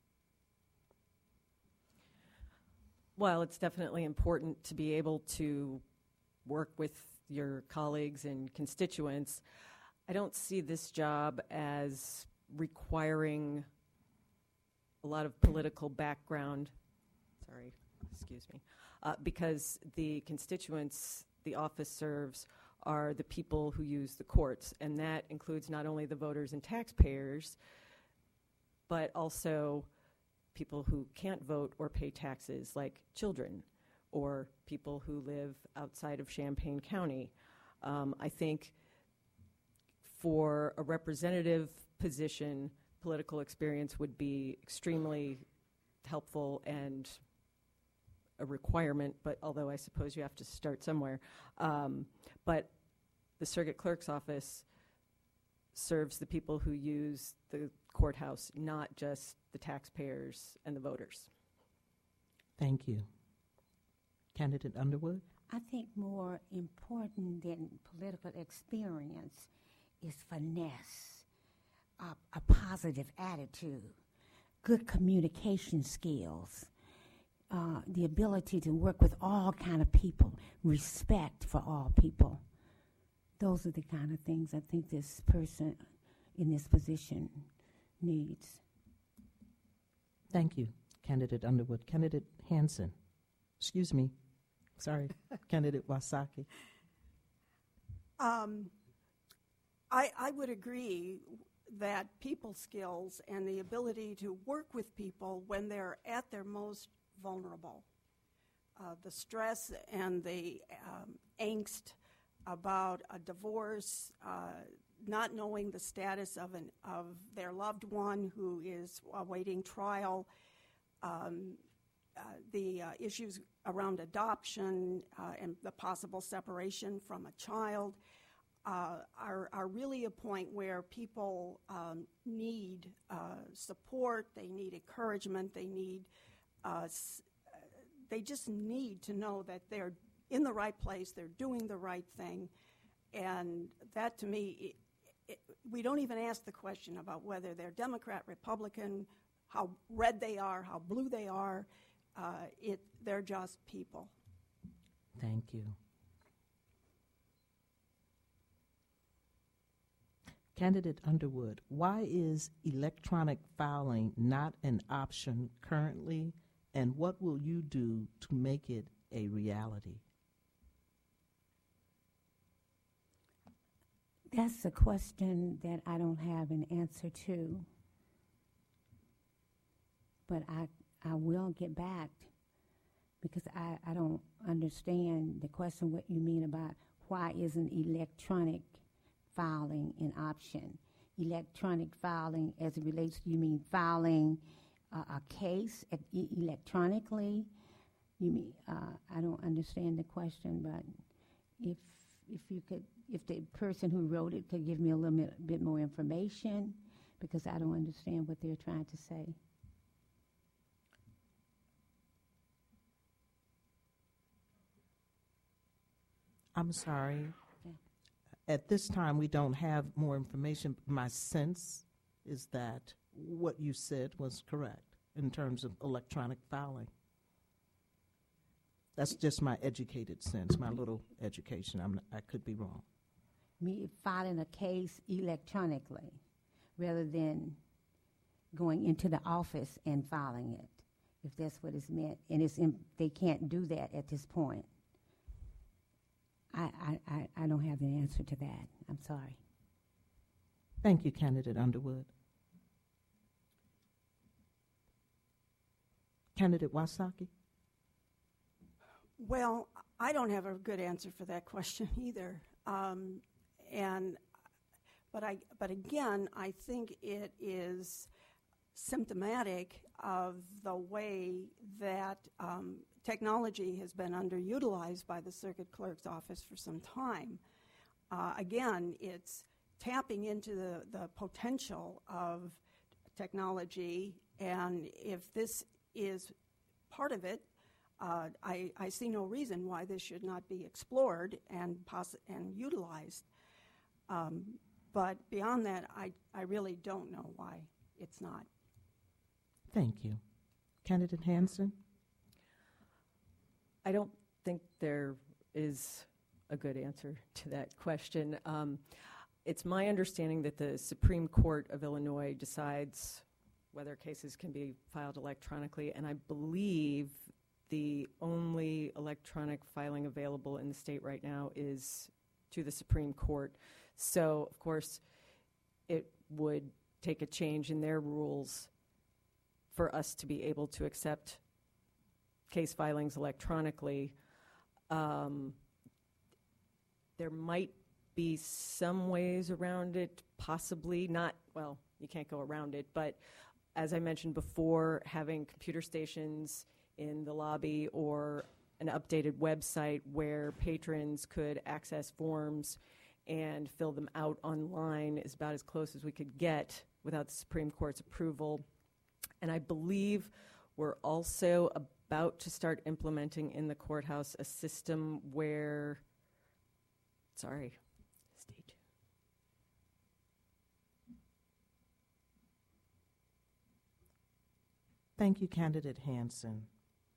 Well, it's definitely important to be able to work with your colleagues and constituents. I don't see this job as requiring a lot of political background. Sorry, excuse me. Uh, because the constituents the office serves are the people who use the courts, and that includes not only the voters and taxpayers, but also people who can't vote or pay taxes, like children, or people who live outside of Champaign County. Um, I think for a representative position, political experience would be extremely helpful and a requirement, but although I suppose you have to start somewhere. Um, but the circuit clerk's office serves the people who use the courthouse, not just the taxpayers and the voters. Thank you. Candidate Underwood? I think more important than political experience is finesse, a, a positive attitude, good communication skills, uh, the ability to work with all kind of people, respect for all people. Those are the kind of things I think this person in this position needs. Thank you, Candidate Underwood. Candidate Hansen. Excuse me. Sorry, Candidate Wasaki. Um, I, I would agree that people skills and the ability to work with people when they're at their most vulnerable, uh, the stress and the um, angst about a divorce, uh, not knowing the status of an of their loved one who is awaiting trial, um, uh, the uh, issues around adoption uh, and the possible separation from a child uh, are, are really a point where people um, need uh, support, they need encouragement, they need, uh, s- they just need to know that they're in the right place, they're doing the right thing, and that to me, it, it, we don't even ask the question about whether they're Democrat, Republican, how red they are, how blue they are. Uh, it, they're just people. Thank you. Candidate Underwood, why is electronic filing not an option currently, and what will you do to make it a reality? That's a question that I don't have an answer to, but I I will get back because I, I don't understand the question, what you mean about why isn't electronic filing an option? Electronic filing as it relates to, you mean filing uh, a case at e- electronically? You mean, uh, I don't understand the question, but if if you could, if the person who wrote it could give me a little bit, bit more information, because I don't understand what they're trying to say. I'm sorry. Okay. At this time, we don't have more information. My sense is that what you said was correct in terms of electronic filing. That's just my educated sense, my little education. I'm not, I could be wrong. Me filing a case electronically rather than going into the office and filing it, if that's what is meant. And it's in, they can't do that at this point. I, I, I, I don't have an answer to that. I'm sorry. Thank you, Candidate Underwood. Candidate Wasaki? Well, I don't have a good answer for that question either. Um, and but I but again, I think it is symptomatic of the way that um, technology has been underutilized by the circuit clerk's office for some time. Uh, again, it's tapping into the, the potential of technology, and if this is part of it, uh, I, I see no reason why this should not be explored and poss- and utilized. Um, but beyond that, I, I really don't know why it's not. Thank you. Candidate Hansen? I don't think there is a good answer to that question. Um, it's my understanding that the Supreme Court of Illinois decides whether cases can be filed electronically, and I believe the only electronic filing available in the state right now is to the Supreme Court. So, of course, it would take a change in their rules for us to be able to accept case filings electronically. Um, there might be some ways around it, possibly not, well, you can't go around it, but as I mentioned before, having computer stations in the lobby or an updated website where patrons could access forms and fill them out online is about as close as we could get without the Supreme Court's approval. And I believe we're also about to start implementing in the courthouse a system where, sorry, stay tuned. Thank you, Candidate Hansen.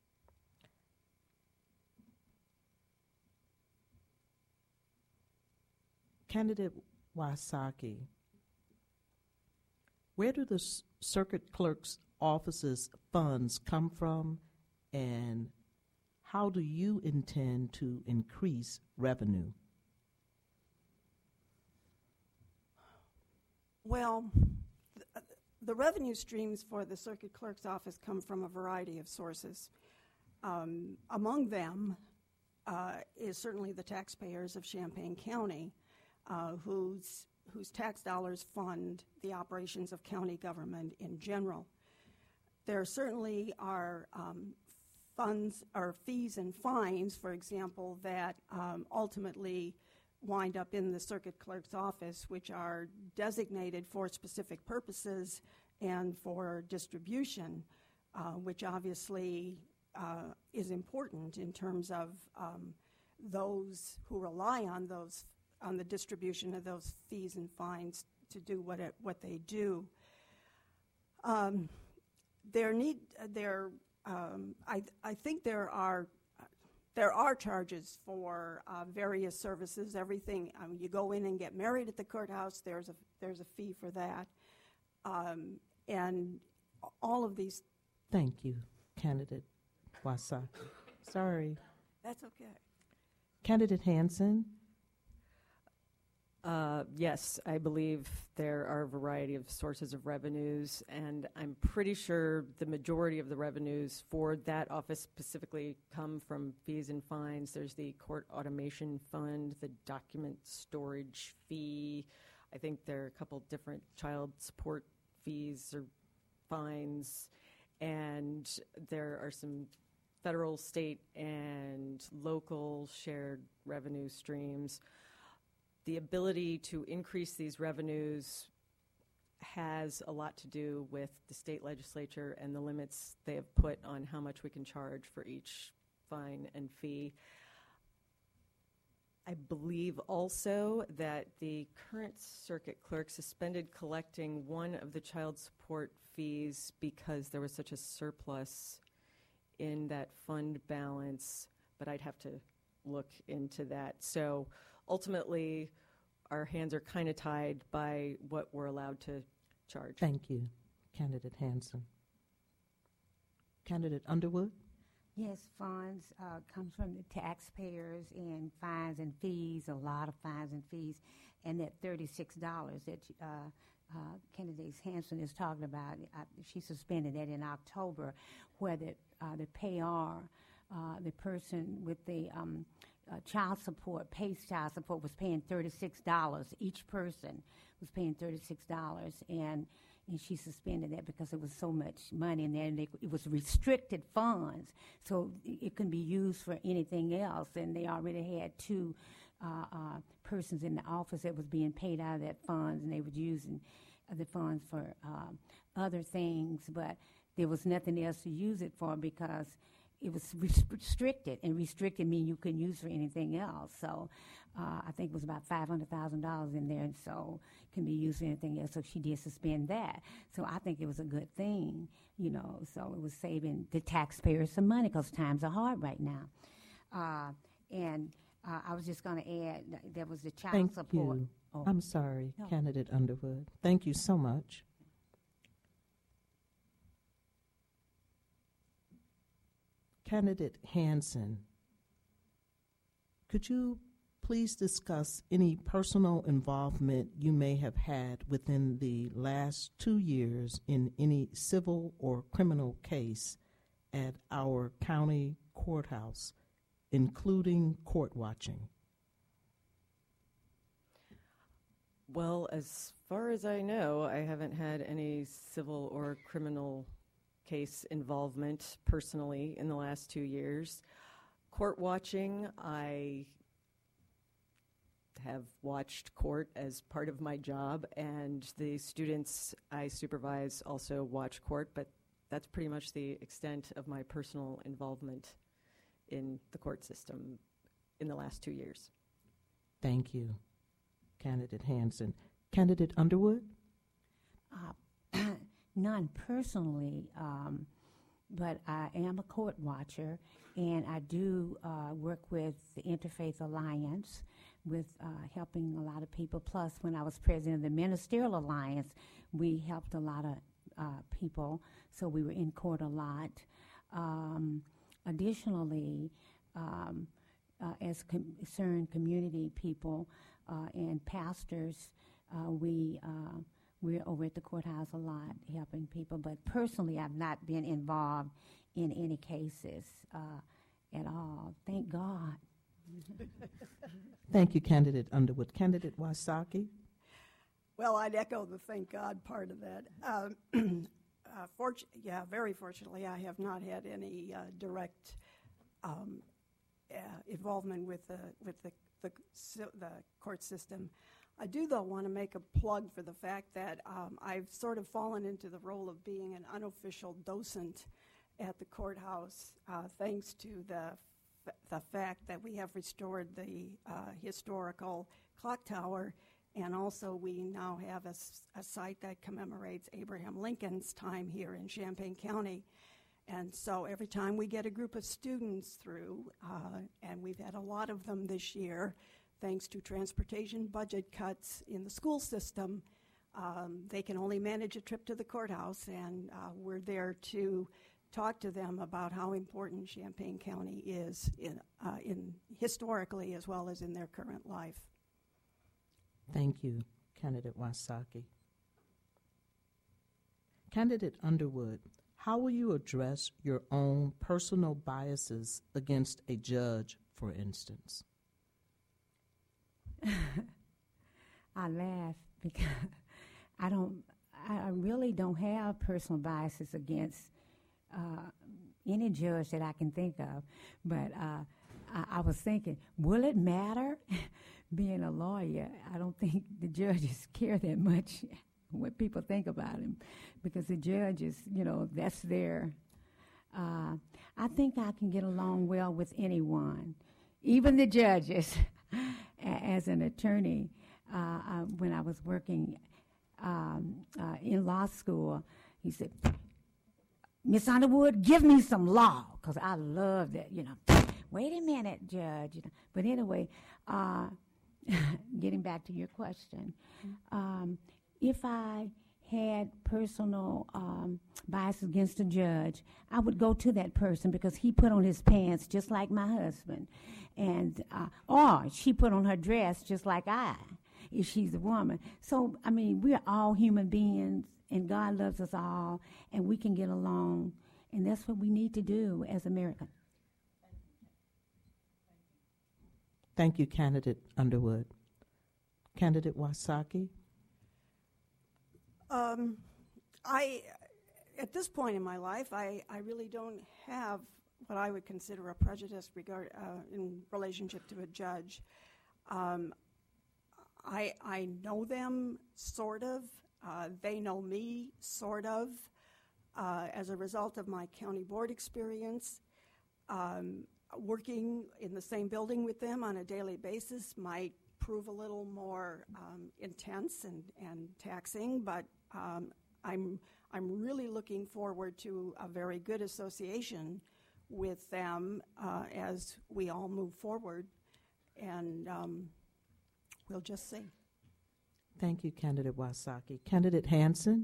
Candidate Wysocki, where do the s- circuit clerk's office's funds come from, and how do you intend to increase revenue? Well, th- the revenue streams for the circuit clerk's office come from a variety of sources. Um, among them uh, is certainly the taxpayers of Champaign County, uh, whose whose tax dollars fund the operations of county government in general. There certainly are um, funds or fees and fines, for example, that um, ultimately wind up in the circuit clerk's office, which are designated for specific purposes and for distribution, uh, which obviously uh, is important in terms of um, those who rely on those on the distribution of those fees and fines to do what it, what they do. Um, there need there um, I I think there are there are charges for uh, various services. Everything um, you go in and get married at the courthouse, there's a there's a fee for that, um, and all of these. Thank you, Candidate Wysocki. Sorry. That's okay. Candidate Hansen? Uh, yes, I believe there are a variety of sources of revenues, and I'm pretty sure the majority of the revenues for that office specifically come from fees and fines. There's the court automation fund, the document storage fee. I think there are a couple different child support fees or fines, and there are some federal, state, and local shared revenue streams. The ability to increase these revenues has a lot to do with the state legislature and the limits they have put on how much we can charge for each fine and fee. I believe also that the current circuit clerk suspended collecting one of the child support fees because there was such a surplus in that fund balance, but I'd have to look into that. So ultimately, our hands are kind of tied by what we're allowed to charge. Thank you, Candidate Hansen. Candidate Underwood? Yes, funds uh, comes from the taxpayers and fines and fees, a lot of fines and fees, and that thirty-six dollars that uh, uh, Candidate Hansen is talking about, uh, she suspended that in October, where the, uh, the payer, uh, the person with the um, uh, child support, pays child support, was paying thirty-six dollars. Each person was paying thirty-six dollars, and and she suspended that because it was so much money in there, and they, it was restricted funds, so it couldn't be used for anything else. And they already had two uh, uh, persons in the office that was being paid out of that funds, and they were using the funds for um, other things, but there was nothing else to use it for because it was res- restricted, and restricted mean you couldn't use for anything else. So uh, I think it was about five hundred thousand dollars in there, and so can be used for anything else. So she did suspend that. So I think it was a good thing, you know. So it was saving the taxpayers some money because times are hard right now. Uh, and uh, I was just going to add that there was the child Thank support. you. Oh. I'm sorry, No. Candidate Underwood. Thank you so much. Candidate Hansen, could you please discuss any personal involvement you may have had within the last two years in any civil or criminal case at our county courthouse, including court watching? Well, as far as I know, I haven't had any civil or criminal case involvement personally in the last two years. Court watching, I have watched court as part of my job, and the students I supervise also watch court, but that's pretty much the extent of my personal involvement in the court system in the last two years. Thank you, Candidate Hansen. Candidate Underwood? Uh, none personally, um, but I am a court watcher, and I do uh, work with the Interfaith Alliance with uh, helping a lot of people. Plus, when I was president of the Ministerial Alliance, we helped a lot of uh, people, so we were in court a lot. Um, additionally, um, uh, as concerned community people uh, and pastors, uh, we uh, we're over at the courthouse a lot helping people. But personally, I've not been involved in any cases uh, at all. Thank God. Thank you, Candidate Underwood. Candidate Wysocki? Well, I'd echo the thank God part of that. Um, uh, fortu- yeah, very fortunately, I have not had any uh, direct um, uh, involvement with the with the the, the court system. I do, though, want to make a plug for the fact that um, I've sort of fallen into the role of being an unofficial docent at the courthouse, uh, thanks to the f- the fact that we have restored the uh, historical clock tower, and also we now have a, s- a site that commemorates Abraham Lincoln's time here in Champaign County. And so every time we get a group of students through, uh, and we've had a lot of them this year, thanks to transportation budget cuts in the school system, um, they can only manage a trip to the courthouse, and uh, we're there to talk to them about how important Champaign County is in, uh, in historically as well as in their current life. Thank you, Candidate Wysocki. Candidate Underwood, how will you address your own personal biases against a judge, for instance? I laugh because I don't, I really don't have personal biases against uh, any judge that I can think of. But uh, I, I was thinking, will it matter? Being a lawyer, I don't think the judges care that much what people think about him, because the judges, you know, that's their. Uh, I think I can get along well with anyone, even the judges. As an attorney, uh, uh, when I was working um, uh, in law school, he said, "Miss Underwood, give me some law," because I love that, you know. Wait a minute, Judge. You know. But anyway, uh, getting back to your question, um, if I had personal um, bias against a judge, I would go to that person because he put on his pants just like my husband. And uh, or she put on her dress just like I, if she's a woman. So, I mean, we're all human beings, and God loves us all, and we can get along, and that's what we need to do as Americans. Thank you, Candidate Underwood. Candidate Wysocki? Um, I, at this point in my life, I, I really don't have what I would consider a prejudice regard uh, in relationship to a judge. Um, I I know them sort of. Uh, they know me sort of. Uh, as a result of my county board experience, Um, working in the same building with them on a daily basis might prove a little more um, intense and, and taxing, but um, I'm, I'm really looking forward to a very good association with them uh, as we all move forward, and um, we'll just see. Thank you, Candidate Wysocki. Candidate Hansen?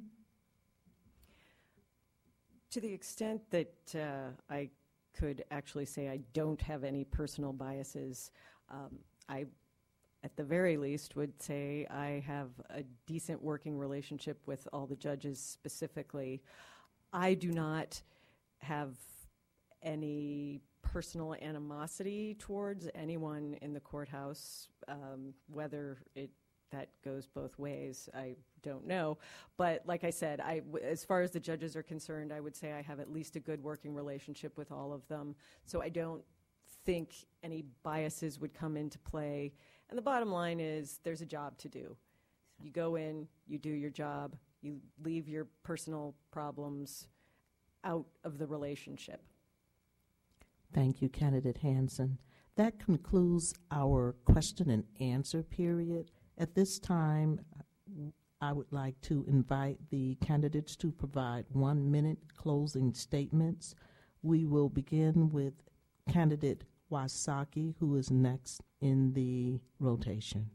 To the extent that uh, I could actually say I don't have any personal biases, um, I, at the very least, would say I have a decent working relationship with all the judges specifically. I do not have any personal animosity towards anyone in the courthouse, um, whether it that goes both ways, I don't know. But like I said, I, w- as far as the judges are concerned, I would say I have at least a good working relationship with all of them. So I don't think any biases would come into play. And the bottom line is there's a job to do. You go in, you do your job, you leave your personal problems out of the relationship. Thank you, Candidate Hansen. That concludes our question and answer period. At this time, I would like to invite the candidates to provide one-minute closing statements. We will begin with Candidate Wysocki, who is next in the rotation.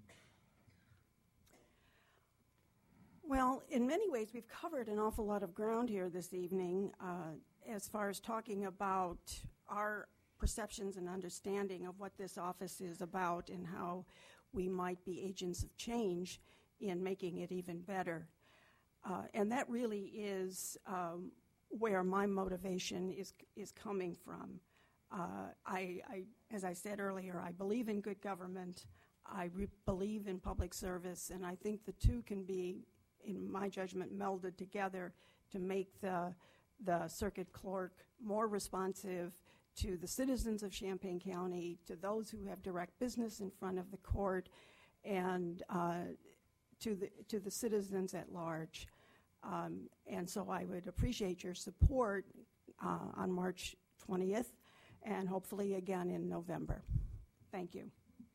Well, in many ways, we've covered an awful lot of ground here this evening uh, as far as talking about our perceptions and understanding of what this office is about and how we might be agents of change in making it even better. Uh, and that really is um, where my motivation is is coming from. Uh, I, I, as I said earlier, I believe in good government. I re- believe in public service, and I think the two can be, in my judgment, melded together to make the the circuit clerk more responsive to the citizens of Champaign County, to those who have direct business in front of the court, and uh, to the to the citizens at large. Um, and so I would appreciate your support uh, on March twentieth, and hopefully again in November. Thank you.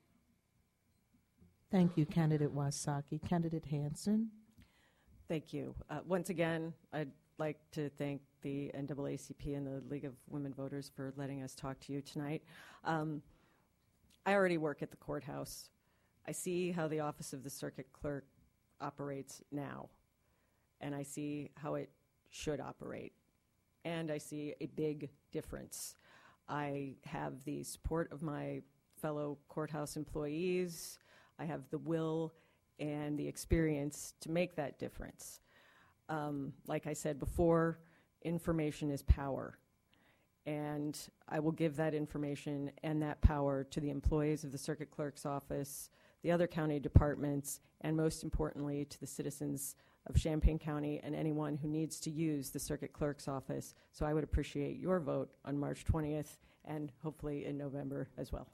Thank you, Candidate Wysocki. Candidate Hansen? Thank you. Uh, once again, I'd like to thank the N double A C P and the League of Women Voters for letting us talk to you tonight. Um, I already work at the courthouse. I see how the Office of the Circuit Clerk operates now, and I see how it should operate, and I see a big difference. I have the support of my fellow courthouse employees. I have the will and the experience to make that difference. Um, like I said before, information is power, and I will give that information and that power to the employees of the Circuit Clerk's office, the other county departments, and most importantly to the citizens of Champaign County and anyone who needs to use the Circuit Clerk's office. So I would appreciate your vote on March twentieth and hopefully in November as well.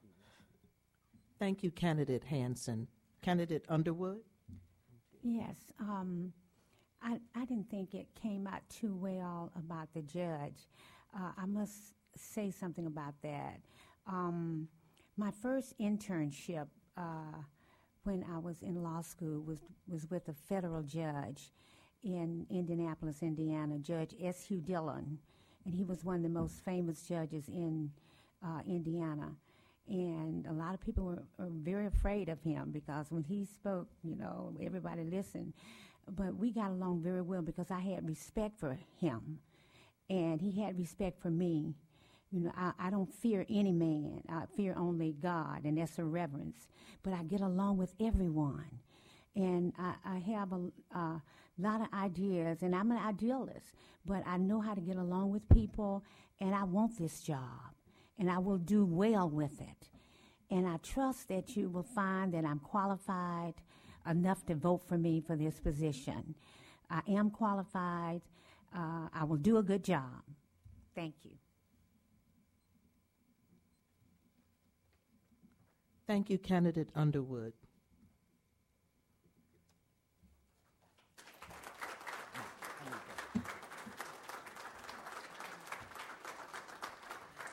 Thank you, Candidate Hansen. Candidate Underwood? Yes. Um, I, I didn't think it came out too well about the judge. Uh, I must say something about that. Um, my first internship uh, when I was in law school was, was with a federal judge in Indianapolis, Indiana, Judge S. Hugh Dillon, and he was one of the most famous judges in uh, Indiana. And a lot of people were, were very afraid of him because when he spoke, you know, everybody listened. But we got along very well because I had respect for him, and he had respect for me. You know, I, I don't fear any man. I fear only God, and that's a reverence. But I get along with everyone, and I, I have a, a lot of ideas, and I'm an idealist, but I know how to get along with people, and I want this job, and I will do well with it. And I trust that you will find that I'm qualified enough to vote for me for this position. I am qualified. Uh, I will do a good job. Thank you. Thank you, Candidate Underwood.